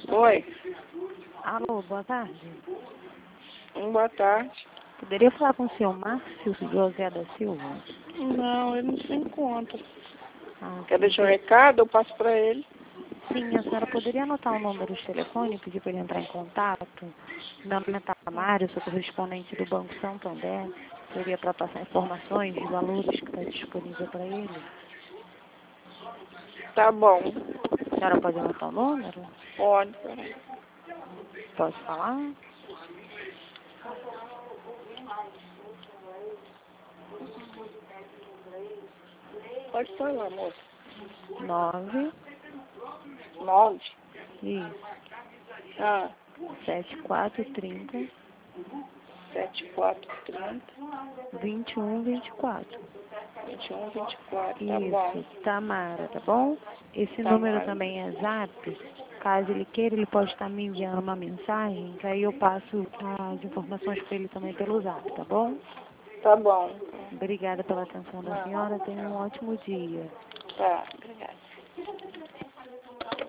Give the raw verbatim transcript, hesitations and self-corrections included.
Oi. Alô, boa tarde. Hum, Boa tarde. Poderia falar com o senhor Márcio José da Silva? Não, ele não se encontra. Ah, Quer sim. deixar um recado? Eu passo para ele. Sim, a senhora poderia anotar o número de telefone e pedir para ele entrar em contato? Meu nome é Tamara, eu sou correspondente do Banco Santander. Seria para passar informações de valores que está disponível para ele. Tá bom. A senhora pode anotar o número? Pode, peraí. Pode falar? Pode falar, moça. Nove, Nove. isso, Ah, sete quatro trinta, sete, quatro, trinta, vinte e um, vinte e quatro. vinte e um, vinte e quatro. Tá bom. Isso, Tamara, tá bom? Esse número Tamara. também é Zap. Caso ele queira, ele pode estar me enviando uma mensagem, que aí eu passo as informações para ele também pelo Zap, tá bom? Tá bom. Obrigada pela atenção da Não. senhora, tenha um ótimo dia. Tá, obrigada.